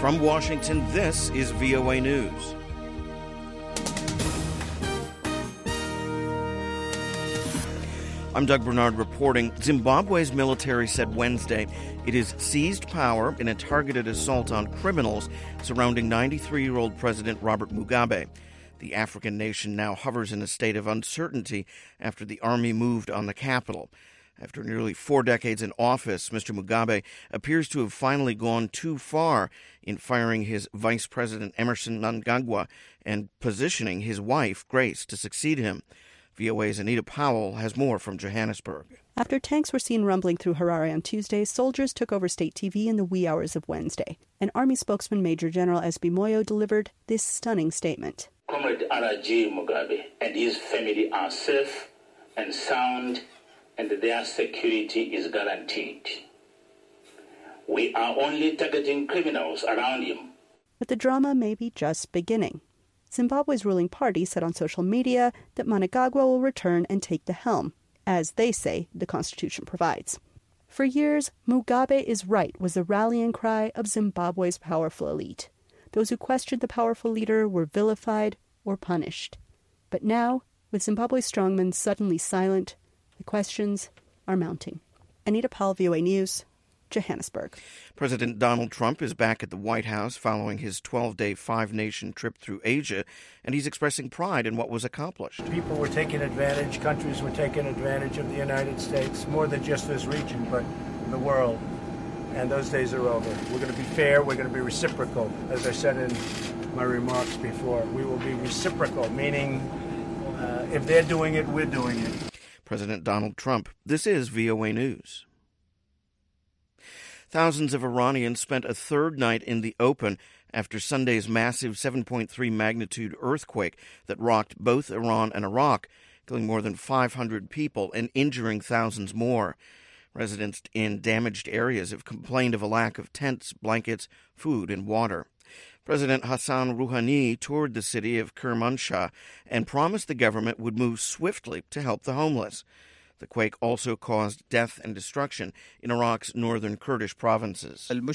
From Washington, this is VOA News. I'm Doug Bernard reporting. Zimbabwe's military said Wednesday it has seized power in a targeted assault on criminals surrounding 93-year-old President Robert Mugabe. The African nation now hovers in a state of uncertainty after the army moved on the capital. After nearly 4 decades in office, Mr. Mugabe appears to have finally gone too far in firing his vice president Emmerson Mnangagwa and positioning his wife, Grace, to succeed him. VOA's Anita Powell has more from Johannesburg. After tanks were seen rumbling through Harare on Tuesday, soldiers took over state TV in the wee hours of Wednesday. An Army spokesman, Major General S.B. Moyo, delivered this stunning statement. Comrade R.G. Mugabe and his family are safe and sound, and their security is guaranteed. We are only targeting criminals around him. But the drama may be just beginning. Zimbabwe's ruling party said on social media that Mnangagwa will return and take the helm, as they say the Constitution provides. For years, Mugabe is right was the rallying cry of Zimbabwe's powerful elite. Those who questioned the powerful leader were vilified or punished. But now, with Zimbabwe's strongmen suddenly silent, the questions are mounting. Anita Powell, VOA News, Johannesburg. President Donald Trump is back at the White House following his 12-day five-nation trip through Asia, and he's expressing pride in what was accomplished. People were taking advantage, countries were taking advantage of the United States, more than just this region, but the world. And those days are over. We're going to be fair, we're going to be reciprocal. As I said in my remarks before, we will be reciprocal, meaning if they're doing it, we're doing it. President Donald Trump. This is VOA News. Thousands of Iranians spent a third night in the open after Sunday's massive 7.3 magnitude earthquake that rocked both Iran and Iraq, killing more than 500 people and injuring thousands more. Residents in damaged areas have complained of a lack of tents, blankets, food, and water. President Hassan Rouhani toured the city of Kermanshah and promised the government would move swiftly to help the homeless. The quake also caused death and destruction in Iraq's northern Kurdish provinces. The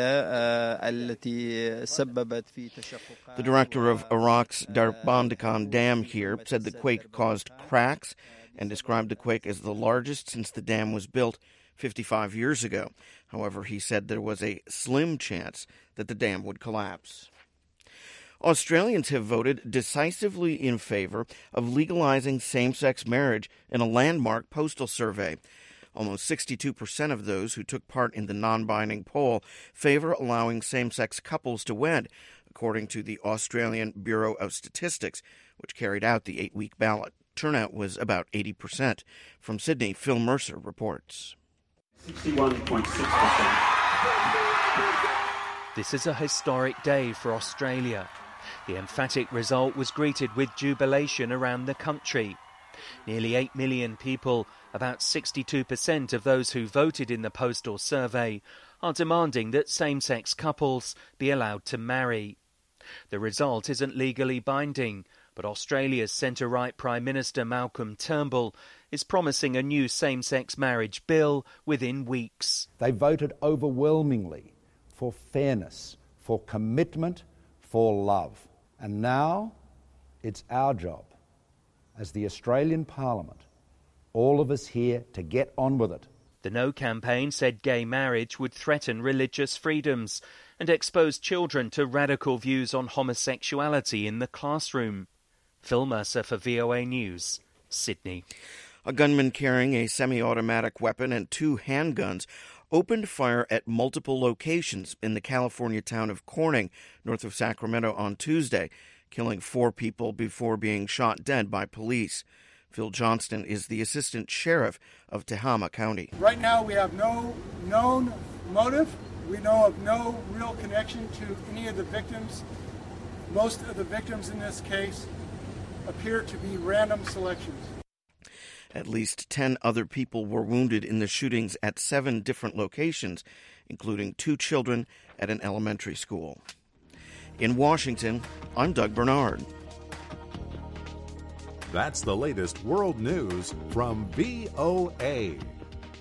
director of Iraq's Darbandakhan Dam here said the quake caused cracks and described the quake as the largest since the dam was built 55 years ago. However, he said there was a slim chance that the dam would collapse. Australians have voted decisively in favor of legalizing same-sex marriage in a landmark postal survey. Almost 62% of those who took part in the non-binding poll favor allowing same-sex couples to wed, according to the Australian Bureau of Statistics, which carried out the 8-week ballot. Turnout was about 80%. From Sydney, Phil Mercer reports. 61.6%. This is a historic day for Australia. The emphatic result was greeted with jubilation around the country. Nearly 8 million people, about 62% of those who voted in the postal survey, are demanding that same-sex couples be allowed to marry. The result isn't legally binding, but Australia's centre-right Prime Minister Malcolm Turnbull is promising a new same-sex marriage bill within weeks. They voted overwhelmingly for fairness, for commitment, for love. And now it's our job as the Australian Parliament, all of us here, to get on with it. The No campaign said gay marriage would threaten religious freedoms and expose children to radical views on homosexuality in the classroom. Phil Mercer for VOA News, Sydney. A gunman carrying a semi-automatic weapon and 2 handguns opened fire at multiple locations in the California town of Corning, north of Sacramento, on Tuesday, killing 4 people before being shot dead by police. Phil Johnston is the assistant sheriff of Tehama County. Right now we have no known motive. We know of no real connection to any of the victims. Most of the victims in this case appear to be random selections. At least 10 other people were wounded in the shootings at 7 different locations, including 2 children at an elementary school. In Washington, I'm Doug Bernard. That's the latest world news from VOA.